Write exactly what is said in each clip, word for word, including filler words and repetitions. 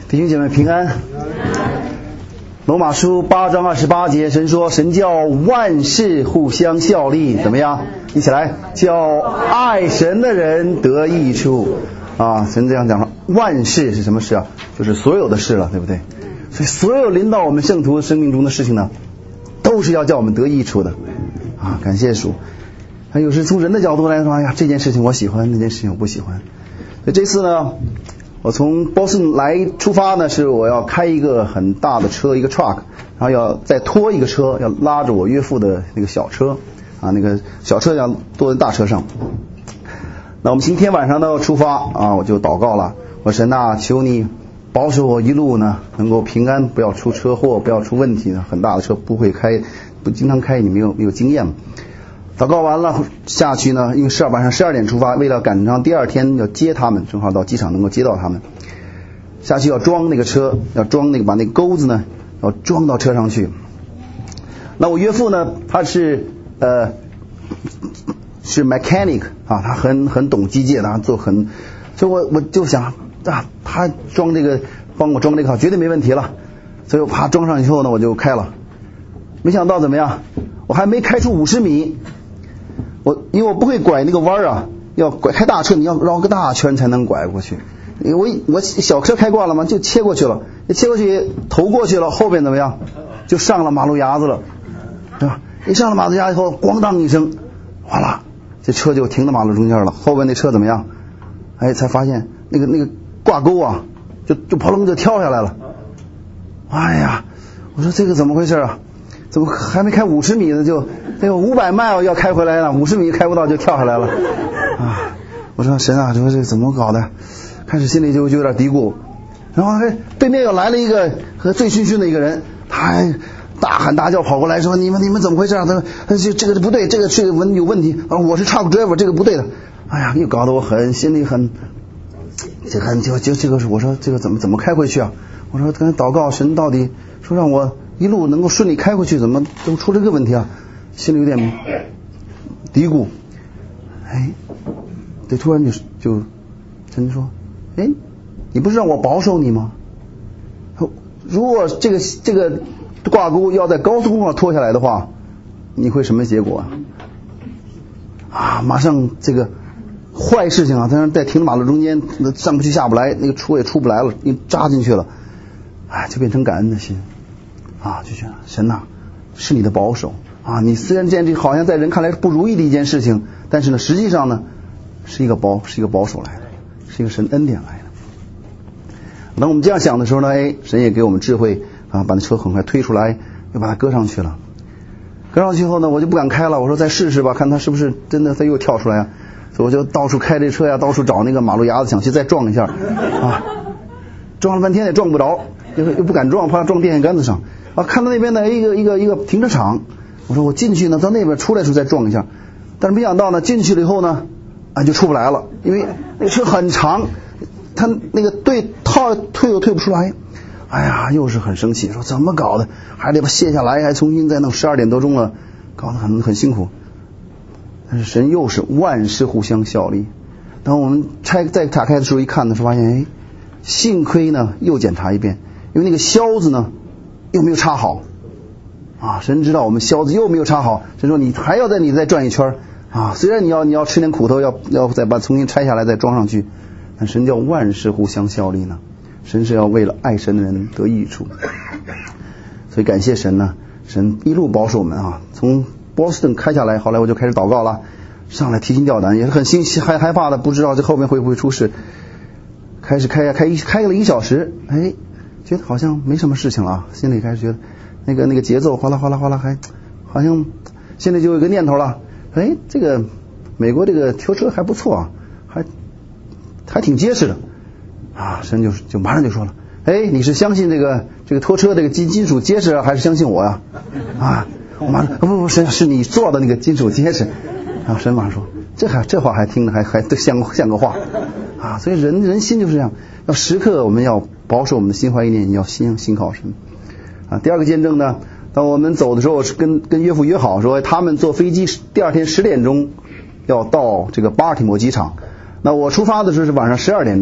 弟兄姐妹平安。罗马书八章二十八节，神说神叫万事互相效力，怎么样？一起来，叫爱神的人得益处啊！神这样讲了，万事是什么事啊？就是所有的事了，对不对？所以所有临到我们圣徒生命中的事情呢，都是要叫我们得益处的啊！感谢主。还有时从人的角度来说，哎呀，这件事情我喜欢，那件事情我不喜欢。所以这次呢，我从波士顿来出发呢，是我要开一个很大的车，一个 truck， 然后要再拖一个车，要拉着我岳父的那个小车啊，那个小车要坐在大车上。那我们今天晚上都要出发啊，我就祷告了，我神啊，求你保守我一路呢能够平安，不要出车祸，不要出问题，很大的车不会开，不经常开，你没有没有经验。祷告完了下去呢，因为十二晚上十二点出发，为了赶上第二天要接他们，正好到机场能够接到他们。下去要装那个车，要装那个把那个钩子呢要装到车上去。那我岳父呢，他是呃是 mechanic 啊，他很很懂机械的，他做很，所以我我就想啊，他装这个帮我装这个好，绝对没问题了。所以我啪装上以后呢，我就开了。没想到怎么样？我还没开出五十米。我因为我不会拐那个弯啊，要拐开大车你要绕个大圈才能拐过去。我我小车开惯了嘛，就切过去了，切过去头过去了，后边怎么样？就上了马路牙子了，对吧？一上了马路牙子以后，咣当一声，哗啦，这车就停到马路中间了。后边那车怎么样？哎，才发现那个那个挂钩啊，就就扑棱就跳下来了。哎呀，我说这个怎么回事啊？怎么还没开五十米呢就哎呦五百迈要开回来了，五十米开不到就跳下来了啊！我说神啊，这个这怎么搞的？开始心里就就有点嘀咕。然后对面又来了一个和醉醺醺的一个人，他还大喊大叫跑过来说：“你们你们怎么回事啊？他他这这个不对，这个这个问有问题啊！我是 truck driver， 这个不对的。”哎呀，又搞得我很心里很这很就就这个是我说这个怎么怎么开回去啊？我说跟祷告神到底说让我一路能够顺利开回去，怎么怎么出这个问题啊？心里有点嘀咕。哎，对，突然就就神说：“哎，你不是让我保守你吗？如果这个这个挂钩要在高速公路上拖下来的话，你会什么结果啊？”啊，马上这个坏事情啊，在在停马路中间，上不去下不来，那个出也出不来了，你扎进去了，哎，就变成感恩的心。啊，就觉得神呐、啊，是你的保守啊！你虽然这件这好像在人看来是不如意的一件事情，但是呢，实际上呢，是一个保是一个保守来的，是一个神恩典来的。当我们这样想的时候呢，哎，神也给我们智慧啊，把那车很快推出来，又把它搁上去了。搁上去后呢，我就不敢开了，我说再试试吧，看他是不是真的他又跳出来啊！所以我就到处开这车呀，到处找那个马路牙子，想去再撞一下啊，撞了半天也撞不着，又又不敢撞，怕撞电线杆子上。啊，看到那边的一个一个一个停车场，我说我进去呢，到那边出来时候再撞一下，但是没想到呢，进去了以后呢，啊就出不来了，因为那个车很长，他那个对套退又退不出来，哎呀，又是很生气，说怎么搞的，还得把卸下来，还重新再弄，十二点多钟了，搞得很很辛苦。但是神又是万事互相效力。当我们拆再打开的时候一看的时候，发现哎，幸亏呢又检查一遍，因为那个销子呢又没有插好啊！神知道我们销子又没有插好，神说你还要在你再转一圈啊！虽然你要你要吃点苦头，要要再把重新拆下来再装上去，但神叫万事互相效力呢。神是要为了爱神的人得益处，所以感谢神呢，神一路保守我们啊！从波士顿开下来，后来我就开始祷告了，上来提心吊胆，也是很心害害怕的，不知道这后面会不会出事。开始开呀开一开了一小时，哎。觉得好像没什么事情了，心里开始觉得那个那个节奏哗啦哗啦哗啦，还好像心里就有一个念头了，哎，这个美国这个拖车还不错啊，还还挺结实的啊。神就就马上就说了，哎，你是相信这个这个拖车这个金金属结实啊，还是相信我呀？啊，我马上不不不，神是你做的那个金属结实啊。神马上说，这还这话还听着还还像像个话啊。所以人人心就是这样，要时刻我们要保守我们的心怀意念，要心心靠神啊。第二个见证呢，当我们走的时候，是跟跟岳父约好说，他们坐飞机第二天十点钟要到这个巴尔的摩机场。那我出发的时候是晚上十二点钟，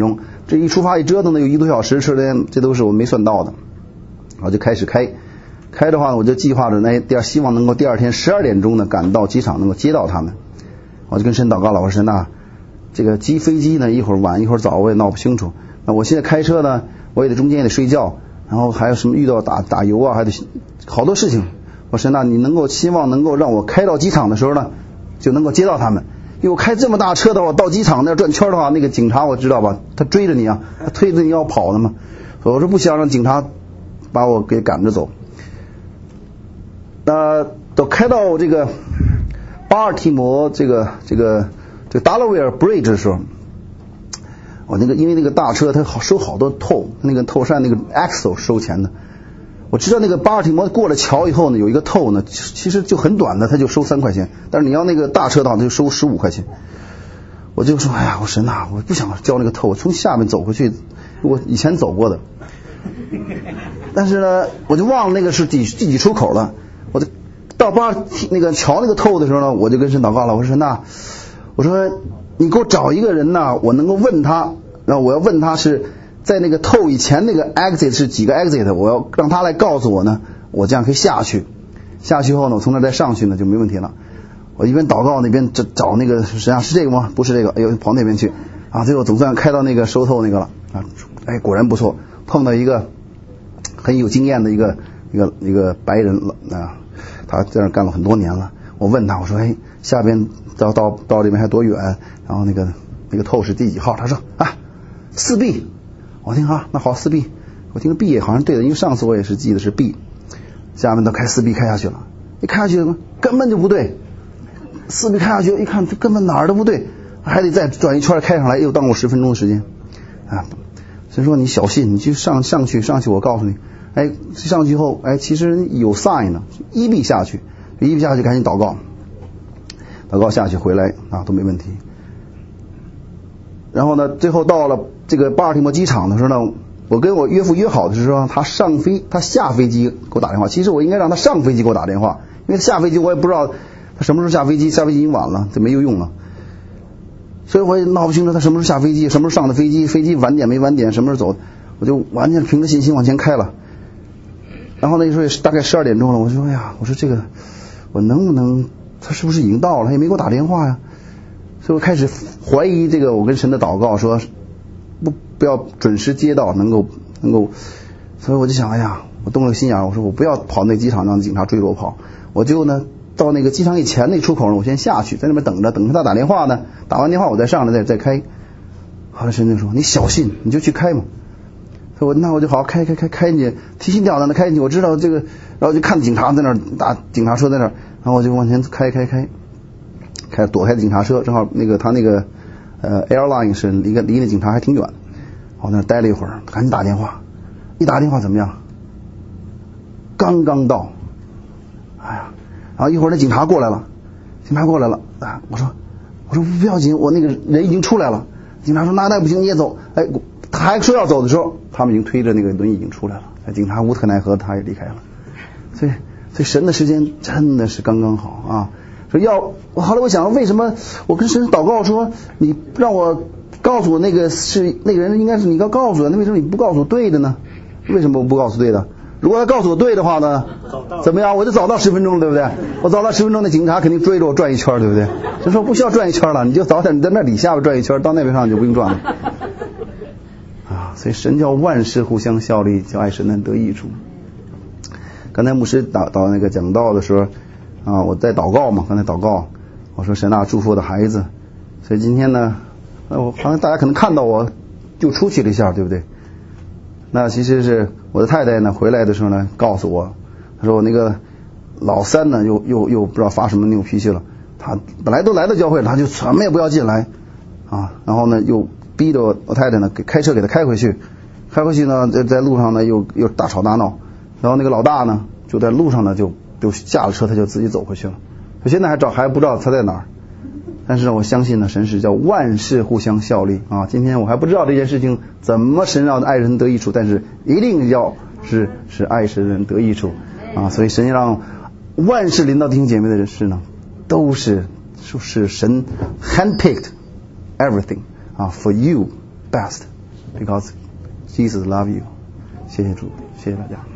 这一出发一折腾呢有一个多小时，车间这都是我没算到的。我就开始开，开的话呢，我就计划着那第二希望能够第二天十二点钟呢赶到机场，能够接到他们。我就跟神祷告了，我说神呐，这个机飞机呢一会儿晚一会儿早我也闹不清楚。那我现在开车呢，我也得中间也得睡觉，然后还有什么遇到打打油啊，还得好多事情。我说神呐，你能够希望能够让我开到机场的时候呢，就能够接到他们。因为我开这么大车的话，到机场那转圈的话，那个警察我知道吧，他追着你啊，他推着你要跑的嘛。我说不想让警察把我给赶着走。那都开到这个巴尔的摩这个这个这个达拉维尔 Bridge 的时候，我那个因为那个大车它好收好多 toll， 那个 toll 上那个 axle 收钱的。我知道那个巴尔的摩过了桥以后呢，有一个 toll 呢，其实就很短的，他就收三块钱，但是你要那个大车的话，他就收十五块钱。我就说，哎呀，我神呐，我不想交那个 toll， 从下面走回去，我以前走过的。但是呢，我就忘了那个是第第几出口了。我就到巴尔那个桥那个 toll 的时候呢，我就跟神祷告了，我说神呐，我说你给我找一个人呐，我能够问他，然后我要问他是在那个 toll 以前那个 exit 是几个 exit， 我要让他来告诉我呢，我这样可以下去。下去后呢，我从那再上去呢就没问题了。我一边祷告那边找找那个神啊，是这个吗？不是这个，哎呦跑那边去啊！最后总算开到那个收透那个了啊！哎，果然不错，碰到一个很有经验的一个一个一个白人啊，他在那干了很多年了。我问他，我说哎，下边到到到这边还多远？然后那个那个透是第几号？他说啊，四 B。我听啊，那好四 B， 我听 B 也好像对的，因为上次我也是记得是 B。下面都开四 B 开下去了，一开下去根本就不对，四 B 开下去一看根本哪儿都不对，还得再转一圈开上来，又耽误十分钟的时间啊！所以说你小心，你去上上去上去，我告诉你，哎，上去后哎，其实有 sign 呢，一 B 下去，一 B 下去赶紧祷告，祷告下去回来啊都没问题。然后呢，最后到了这个巴尔的摩机场的时候呢，我跟我岳父约好的是说，他上飞他下飞机给我打电话。其实我应该让他上飞机给我打电话，因为下飞机我也不知道他什么时候下飞机，下飞机已经晚了，这没有用了。所以我也闹不清楚他什么时候下飞机，什么时候上的飞机，飞机晚点没晚点，什么时候走，我就完全凭着信心往前开了。然后那时候也是大概十二点钟了，我说哎呀，我说这个我能不能，他是不是已经到了？他也没给我打电话呀。所以我开始怀疑这个我跟神的祷告，说不不要准时接到，能够能够，所以我就想，哎呀，我动了心眼，我说我不要跑那机场让警察追着我跑，我就呢到那个机场以前那出口呢，我先下去，在那边等着，等着他打电话呢，打完电话我再上来再再开。后来神就说你小心，你就去开嘛。所以我那我就好好开开开开进去，提心吊胆的开进去，我知道这个，然后就看警察在那儿，打警察车在那儿，然后我就往前开开开。开躲开警察车，正好那个他那个呃 airline 是离个离那警察还挺远，我那待了一会儿，赶紧打电话，一打电话怎么样？刚刚到，哎呀，然后一会儿那警察过来了，警察过来了，啊，我说我说不要紧，我那个人已经出来了。警察说那那不行，你也走。哎，他还说要走的时候，他们已经推着那个轮椅已经出来了，警察无可奈何，他也离开了。所以所以神的时间真的是刚刚好啊。说要，后来我想为什么我跟神祷告说你让我告诉我那个是那个人应该是你要告诉我，那为什么你不告诉我对的呢？为什么我不告诉对的？如果他告诉我对的话呢，怎么样？我就早到十分钟，对不对？我早到十分钟，那警察肯定追着我转一圈，对不对？就说不需要转一圈了，你就早点你在那里下边转一圈，到那边上就不用转了。啊，所以神叫万事互相效力，叫爱神能得益处。刚才牧师导导那个讲道的时候。啊，我在祷告嘛，刚才祷告，我说神啊，祝福我的孩子。所以今天呢，我好像大家可能看到我就出去了一下，对不对？那其实是我的太太呢，回来的时候呢，告诉我，她说我那个老三呢，又又又不知道发什么牛脾气了。他本来都来到教会了，他就什么也不要进来啊，然后呢，又逼着我我太太呢，给开车给他开回去，开回去呢，在在路上呢，又又大吵大闹，然后那个老大呢，就在路上呢就。就下了车，他就自己走回去了。他现在还找还不知道他在哪儿，但是我相信呢，神是叫万事互相效力啊。今天我还不知道这件事情怎么神让爱人得益处，但是一定要是是爱神人得益处啊。所以神让万事临到弟兄姐妹的事呢，都是是神 handpicked everything 啊 for you best because Jesus love you。谢谢主，谢谢大家。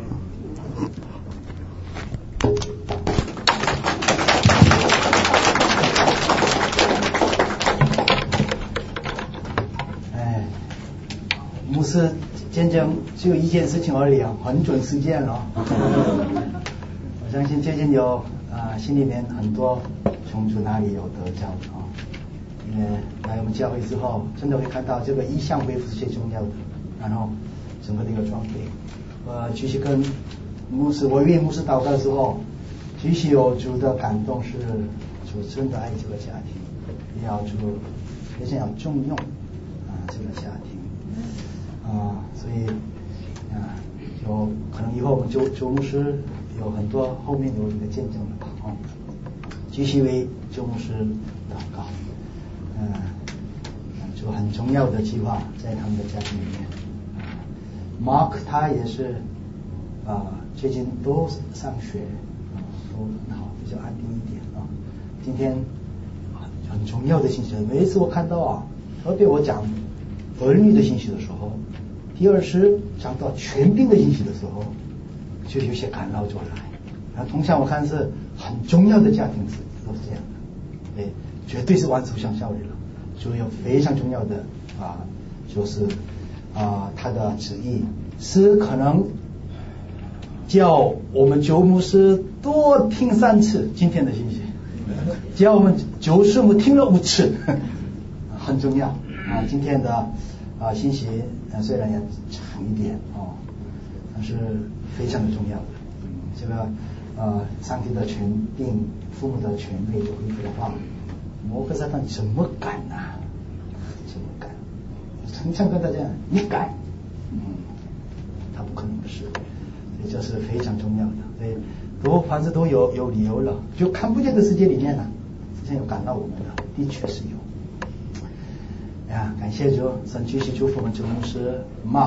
哎，牧师见证只有一件事情而已啊，很准时间了。我相信最近有啊、呃，心里面很多从主那里有得着的啊，因为来我们教会之后，真的会看到这个意向恢复是最重要的，然后整个的一个装备。我继续跟牧师，我为牧师祷告的时候，继续有主的感动，是主真的爱这个家庭，也要主也想要重用啊这个家庭啊，所以啊有可能以后我们周周牧师有很多后面有一个见证了吧啊，继续为周牧师祷告，嗯、啊，就很重要的计划在他们的家庭里面。Mark 他也是啊，最近都上学啊，都很好，比较安定一点啊。今天很很重要的信息，每一次我看到啊，特别我讲儿女的信息的时候，第二是讲到权柄的信息的时候，就有些感冒就来。然后通常我看是很重要的家庭是都是这样的，哎，绝对是完全相效力了，所以有非常重要的啊，就是。啊，他的旨意是可能叫我们九牧师多听三次今天的信息，叫我们九师母听了五次，很重要啊。今天的啊信息啊虽然也长一点哦，但是非常的重要的。嗯，这个呃上帝的权柄、父母的权威有恢复的话，摩诃萨他怎么敢啊？怎么敢？常常跟大家你敢，嗯，他不可能的事，所以这是非常重要的。所以都凡事都有有理由了，就看不见的世界里面呢，实际上有感到我们的，的确是有。哎呀，感谢主，神继续祝福我们主牧师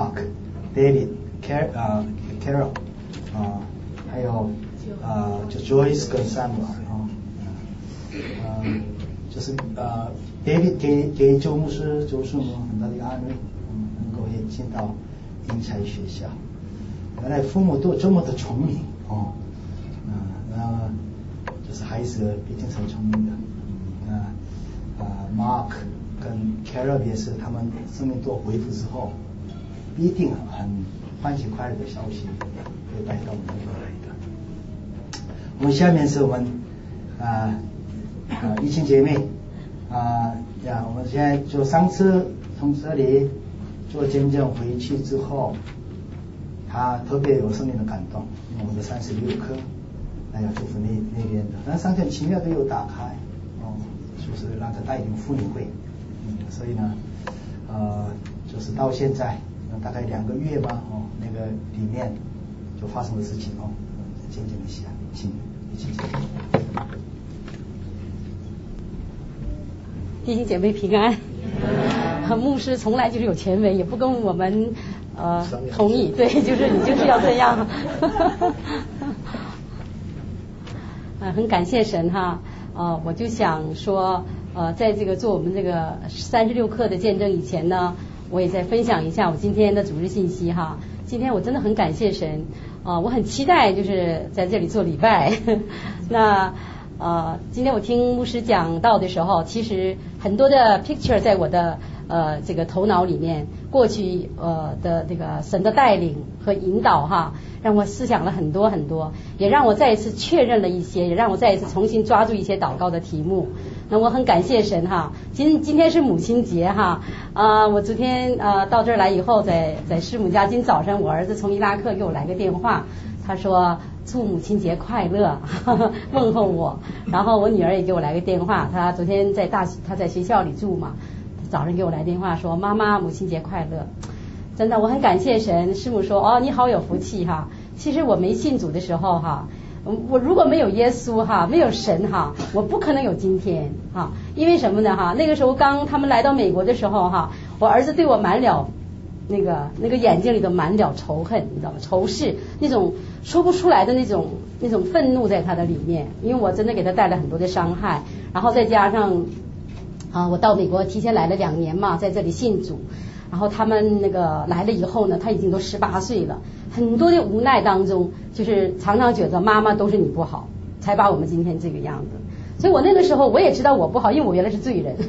Mark、David、Car 啊 Carol 啊，还有啊就 Joyce 跟 Samuel 啊，嗯，就是呃。David 给给周牧师、周师母很大的安慰，嗯，能够也进到英才学校。原来父母都这么的聪明哦，嗯，那就是孩子毕竟是很聪明的，嗯，啊 ，Mark 跟 Carol 也是他们生命都恢复之后，必定很欢喜快乐的消息会带到我们这来的。我们下面是我们啊啊一群姐妹。啊呀，我们现在就上次从这里做见证回去之后，他特别有生命的感动，因为我们的三十六课，哎呀，祝福那那边的，但上天奇妙都有打开，哦，就是让他带领妇女会，嗯，所以呢，呃，就是到现在大概两个月吧，哦，那个里面就发生的事情哦，见证一下，请一起见证。 弟兄姐妹平安。牧师从来就是有权威，也不跟我们呃同意，对，就是你就是要这样。呃，很感谢神哈，呃，我就想说，呃，在这个做我们这个三十六课的见证以前呢，我也再分享一下我今天的主日信息哈。今天我真的很感谢神，啊、呃，我很期待就是在这里做礼拜。那呃，今天我听牧师讲道的时候，其实很多的 picture 在我的呃这个头脑里面，过去呃的这个神的带领和引导哈，让我思想了很多很多，也让我再一次确认了一些，也让我再一次重新抓住一些祷告的题目。那我很感谢神哈，今今天是母亲节哈，啊、呃，我昨天呃到这儿来以后，在在师母家，今早上我儿子从伊拉克给我来个电话，他说祝母亲节快乐，呵呵问候我。然后我女儿也给我来个电话，她昨天在大她在学校里住嘛，早上给我来电话说妈妈母亲节快乐。真的我很感谢神。师母说哦你好有福气哈。其实我没信主的时候哈，我如果没有耶稣哈，没有神哈，我不可能有今天哈。因为什么呢哈？那个时候刚他们来到美国的时候哈，我儿子对我满了那个那个眼睛里头满了仇恨，你知道吗？仇视，那种说不出来的那种那种愤怒在他的里面，因为我真的给他带来很多的伤害，然后再加上啊，我到美国提前来了两年嘛，在这里信主然后他们那个来了以后呢，他已经都十八岁了，很多的无奈当中，就是常常觉得妈妈都是你不好，才把我们今天这个样子。所以我那个时候我也知道我不好，因为我原来是罪人。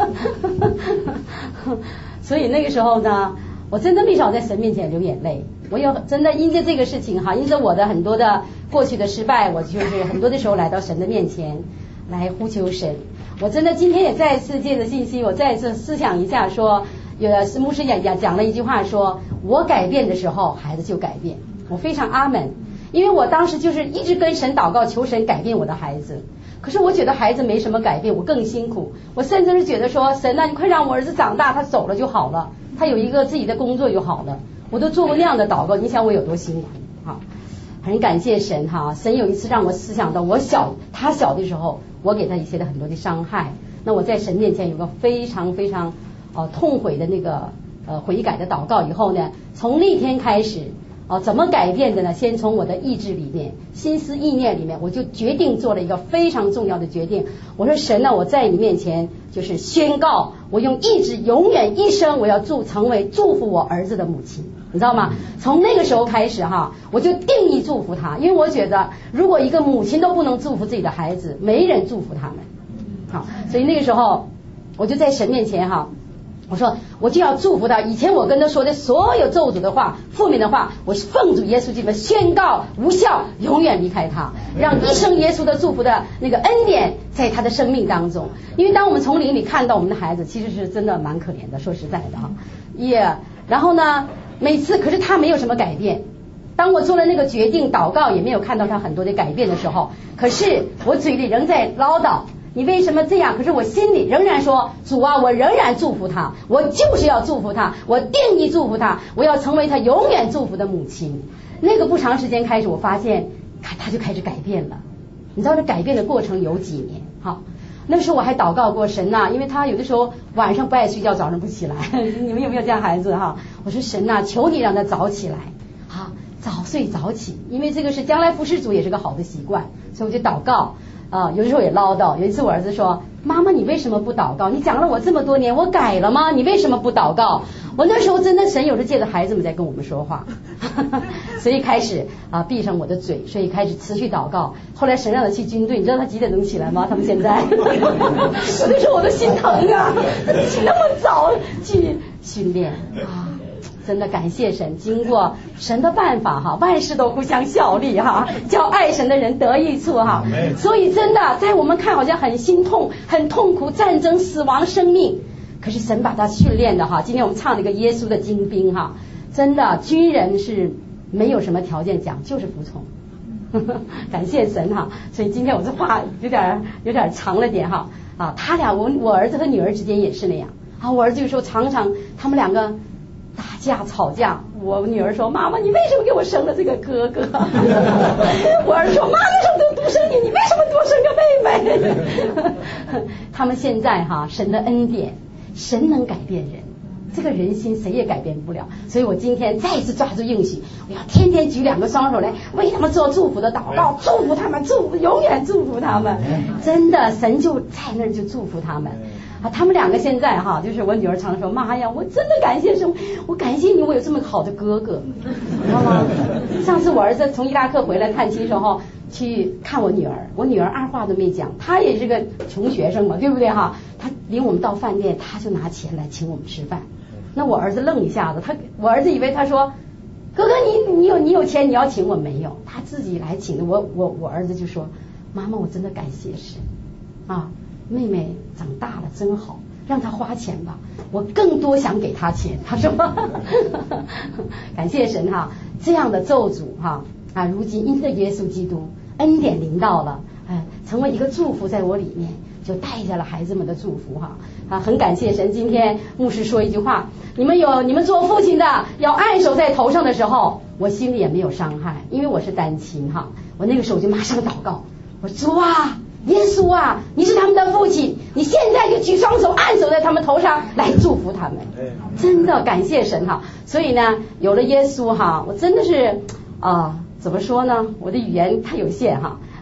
所以那个时候呢，我真的没少在神面前流眼泪。我有真的因着这个事情哈，因着我的很多的过去的失败，我就是很多的时候来到神的面前来呼求神。我真的今天也再次借着信息，我再次思想一下说，有的牧师讲讲讲了一句话说，我改变的时候孩子就改变。我非常阿门，因为我当时就是一直跟神祷告，求神改变我的孩子。可是我觉得孩子没什么改变，我更辛苦。我甚至是觉得说，神啊，你快让我儿子长大，他走了就好了，他有一个自己的工作就好了。我都做过那样的祷告，你想我有多辛苦哈？很感谢神哈，神有一次让我思想到我小他小的时候，我给他一些的很多的伤害。那我在神面前有个非常非常呃痛悔的那个呃悔改的祷告以后呢，从那天开始哦，怎么改变的呢？先从我的意志里面、心思意念里面，我就决定做了一个非常重要的决定。我说神呢，我在你面前就是宣告，我用意志永远一生，我要祝成为祝福我儿子的母亲，你知道吗？从那个时候开始哈，我就定义祝福他，因为我觉得如果一个母亲都不能祝福自己的孩子，没人祝福他们。好，所以那个时候我就在神面前哈。我说我就要祝福他，以前我跟他说的所有咒诅的话、负面的话，我奉主耶稣基督宣告无效，永远离开他，让一生耶稣的祝福的那个恩典在他的生命当中。因为当我们从灵里看到我们的孩子，其实是真的蛮可怜的，说实在的哈，也、yeah, 然后呢，每次可是他没有什么改变。当我做了那个决定，祷告也没有看到他很多的改变的时候，可是我嘴里仍在唠叨。你为什么这样？可是我心里仍然说，主啊，我仍然祝福他，我就是要祝福他，我定义祝福他，我要成为他永远祝福的母亲。那个不长时间开始，我发现他他就开始改变了。你知道这改变的过程有几年？好，那时候我还祷告过神呐、啊，因为他有的时候晚上不爱睡觉，早上不起来。你们有没有这样孩子哈？我说神呐、啊，求你让他早起来，好，早睡早起，因为这个是将来服侍主也是个好的习惯，所以我就祷告。啊，有的时候也唠叨。有一次我儿子说：“妈妈，你为什么不祷告？你讲了我这么多年，我改了吗？你为什么不祷告？”我那时候真的神有时借着孩子们在跟我们说话，所以开始啊闭上我的嘴，所以开始持续祷告。后来神让他去军队，你知道他几点能起来吗？他们现在有的时候我都心疼啊，起那么早去训练啊。真的感谢神，经过神的办法哈，万事都互相效力哈，叫爱神的人得益处哈。所以真的在我们看好像很心痛、很痛苦，战争、死亡、生命，可是神把他训练的哈。今天我们唱了一个耶稣的精兵哈，真的军人是没有什么条件讲，就是服从。感谢神哈，所以今天我这话有点有点长了点哈啊，他俩我我儿子和女儿之间也是那样啊，我儿子有时候常常他们两个打架吵架，我女儿说妈妈你为什么给我生了这个哥哥？我儿子说妈那时候都独生女，你为什么多生个妹妹？他们现在哈神的恩典，神能改变人，这个人心谁也改变不了，所以我今天再次抓住应许，我要天天举两个双手来为他们做祝福的祷告，祝福他们，祝福永远祝福他们，真的神就在那儿就祝福他们啊。他们两个现在哈，就是我女儿常说妈呀，我真的感谢神，我感谢你，我有这么好的哥哥，知道吗？上次我儿子从伊拉克回来探亲的时候去看我女儿，我女儿二话都没讲，她也是个穷学生嘛，对不对哈？她领我们到饭店，她就拿钱来请我们吃饭。那我儿子愣一下子，他我儿子以为他说哥哥你你有你有钱你要请我，没有，他自己来请的。我我我儿子就说妈妈我真的感谢神啊，妹妹长大了真好，让她花钱吧，我更多想给她钱。他说感谢神哈，这样的咒诅哈啊，如今因着耶稣基督恩典临到了，哎，成为一个祝福在我里面，就带下了孩子们的祝福哈啊，很感谢神。今天牧师说一句话，你们有你们做父亲的要按手在头上的时候，我心里也没有伤害，因为我是单亲哈，我那个时候就马上祷告，我说主啊耶稣啊，你是他们的父亲，你现在就举双手按手在他们头上来祝福他们，真的感谢神哈。所以呢有了耶稣哈，我真的是啊、呃、怎么说呢，我的语言太有限哈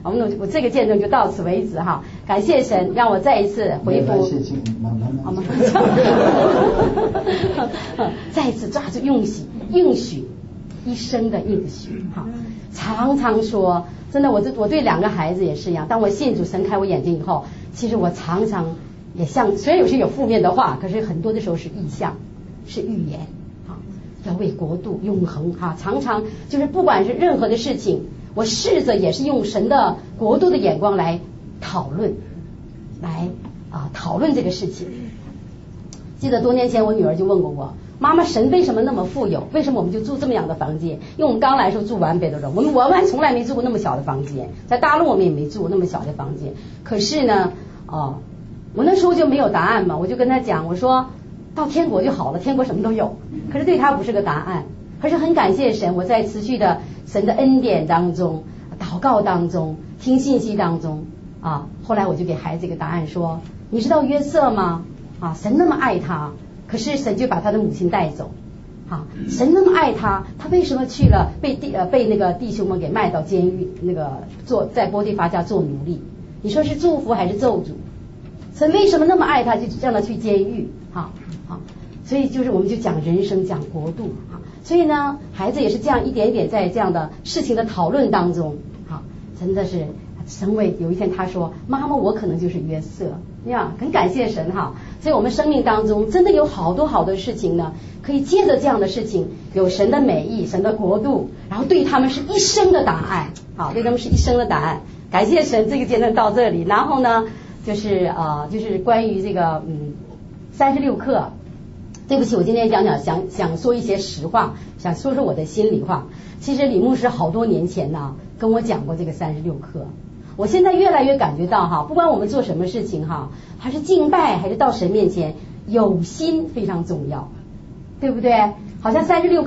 我们我这个见证就到此为止哈，感谢神让我再一次恢复，好吗？再一次抓住应许应许一生的应许哈，常常说真的，我这我对两个孩子也是一样，当我信主神开我眼睛以后，其实我常常也像虽然有些有负面的话，可是很多的时候是意象是预言啊，要为国度永恒哈，常常就是不管是任何的事情，我试着也是用神的国度的眼光来讨论来啊讨论这个事情。记得多年前我女儿就问过我，妈妈，神为什么那么富有？为什么我们就住这么样的房间？因为我们刚来的时候住完北的时候，我们我们从来没住过那么小的房间，在大陆我们也没住过那么小的房间。可是呢，哦，我那时候就没有答案嘛，我就跟她讲，我说到天国就好了，天国什么都有。可是对她不是个答案，可是很感谢神，我在持续的神的恩典当中、祷告当中、听信息当中啊，后来我就给孩子一个答案说，你知道约瑟吗？啊，神那么爱他，可是神就把他的母亲带走。啊，神那么爱他，他为什么去了被弟呃被那个弟兄们给卖到监狱，那个做在波提乏家做奴隶？你说是祝福还是咒诅？神为什么那么爱他，就让他去监狱？哈啊，所以就是我们就讲人生，讲国度啊。所以呢，孩子也是这样一点一点在这样的事情的讨论当中，啊，真的是神为有一天他说，妈妈，我可能就是约瑟。呀，很感谢神哈，所以我们生命当中真的有好多好多事情呢，可以借着这样的事情，有神的美意、神的国度，然后对他们是一生的答案，好，对他们是一生的答案。感谢神，这个见证到这里，然后呢，就是呃，就是关于这个嗯三十六课，对不起，我今天讲讲想想说一些实话，想说说我的心里话。其实李牧师好多年前呢跟我讲过这个三十六课。我现在越来越感觉到哈，不管我们做什么事情哈，还是敬拜还是到神面前，有心非常重要，对不对？好像三十六